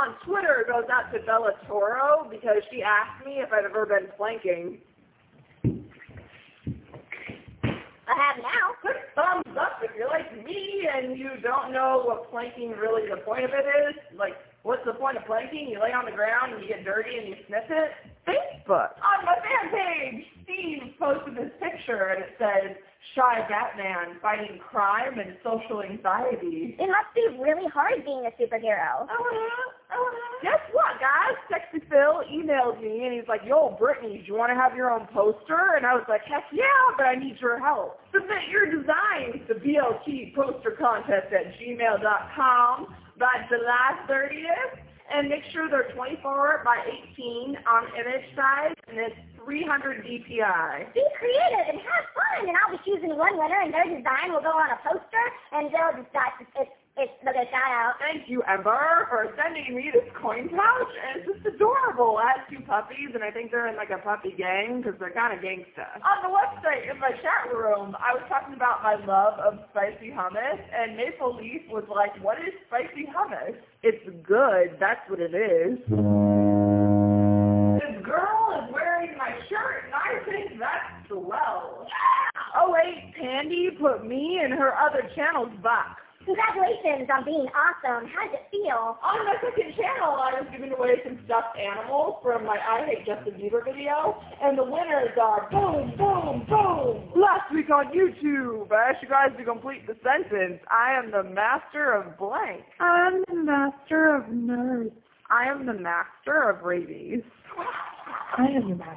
on Twitter goes out to Bella Toro because she asked me if I've ever been planking. I have now. Put thumbs up if you're like me and you don't know what planking really the point of it is. Like, what's the point of planking? You lay on the ground and you get dirty and you sniff it. Facebook. On my fan page, Steve posted this picture and it says, "Shy Batman fighting crime and social anxiety." It must be really hard being a superhero. Guess what, guys? Sexy Phil emailed me and he's like, "Yo, Brittany, do you want to have your own poster?" And I was like, "Heck yeah, but I need your help. Submit your designs to bltpostercontest@gmail.com by July 30th. And make sure they're 24 by 18 on image size, and it's 300 DPI. Be creative and have fun, and I'll be choosing one winner, and their design will go on a poster, and they'll get a shout out. Thank you, Ember, for sending me this coin pouch, and it's just adorable. It has 2 puppies, and I think they're in like a puppy gang, because they're kind of gangsta. On the website, in my chat room, I was talking about my love of spicy hummus, and Maple Leaf was like, "What is spicy hummus?" It's good, that's what it is. This girl is wearing my shirt, and I think that's swell. Yeah! Oh wait, Tandy put me and her other channels back. Congratulations on being awesome. How does it feel? On my second channel, I was giving away some stuffed animals from my I Hate Justin Bieber video, and the winners are boom, boom, boom. Last week on YouTube, I asked you guys to complete the sentence. I am the master of blank. I'm the master of nerds. I am the master of rabies. I am the master.